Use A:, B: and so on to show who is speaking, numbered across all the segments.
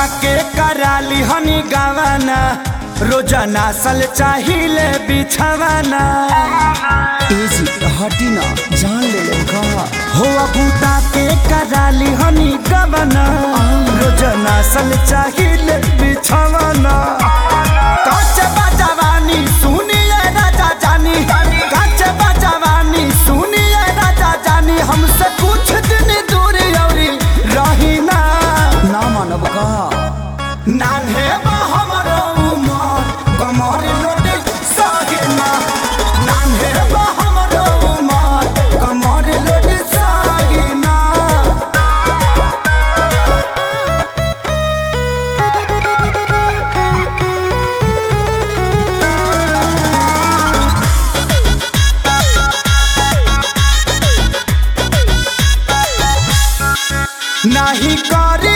A: के कराली हनी गवाना रोजाना सल चाहिए बिछवाना
B: एजी हटी ना जान ले लेगा
A: हो बूटा के कराली हनी गवाना रोजाना सल चाहिए बिछवाना काच बजवानी सुनिए राजा जानी काच बजवानी सुनिए राजा जानी हमसे कुछ दिन दूर औरी रही ना
B: मानव का
A: नान्हे हमरो उमर कमर लोटे सागिना नान्हे हमरो उमर कमर लोटे सागिना नहीं करी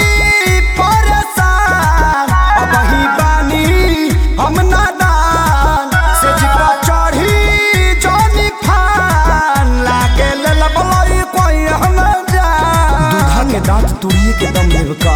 B: दांत तुड़िए के दम लेवका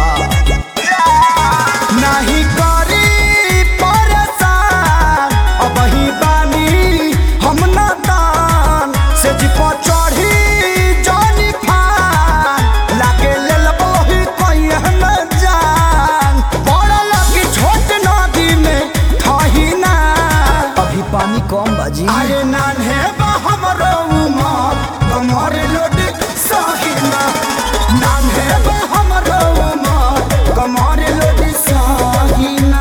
A: नहीं करी परेशान अब ही बानी हम नादान से जिपा चढ़ी जानी फान लागे ले लबोही कोई न जान बड़ा लगी छोट नदी में थाही ना
B: अभी पानी कम बाजी
A: अरे नान्हे हमरो उमर कमर लोट सागिना नान्हे हमरो उमर कमर लोट सागिना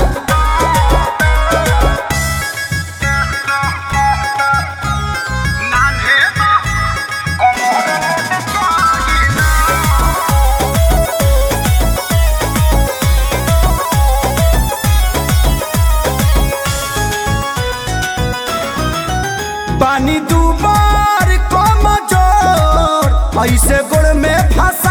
A: नान्हे कमर लोट सागिना पानी दूबार कम जोर ऐसे गोड़ में फंस